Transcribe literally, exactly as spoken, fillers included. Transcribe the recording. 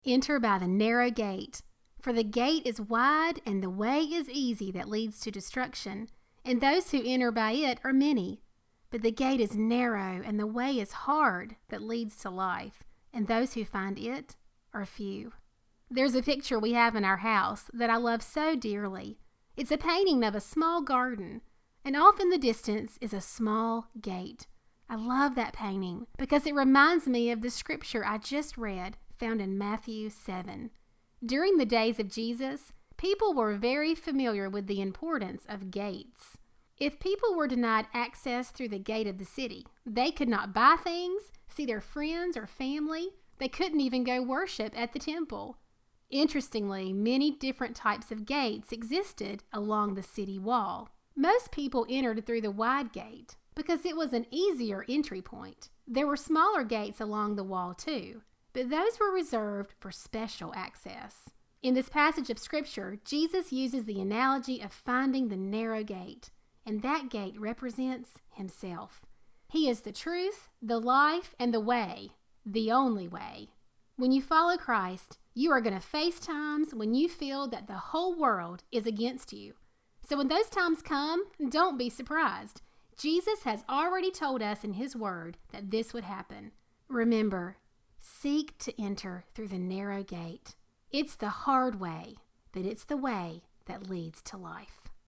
Enter by the narrow gate, for the gate is wide and the way is easy that leads to destruction, and those who enter by it are many. But the gate is narrow and the way is hard that leads to life, and those who find it are few. There's a picture we have in our house that I love so dearly. It's a painting of a small garden, and off in the distance is a small gate. I love that painting because it reminds me of the scripture I just read, found in Matthew seven. During the days of Jesus, people were very familiar with the importance of gates. If people were denied access through the gate of the city, they could not buy things, see their friends or family. They couldn't even go worship at the temple. Interestingly, many different types of gates existed along the city wall. Most people entered through the wide gate because it was an easier entry point. There were smaller gates along the wall too, but those were reserved for special access. In this passage of Scripture, Jesus uses the analogy of finding the narrow gate, and that gate represents himself. He is the truth, the life, and the way, the only way. When you follow Christ, you are going to face times when you feel that the whole world is against you. So when those times come, don't be surprised. Jesus has already told us in his word that this would happen. Remember, seek to enter through the narrow gate. It's the hard way, but it's the way that leads to life.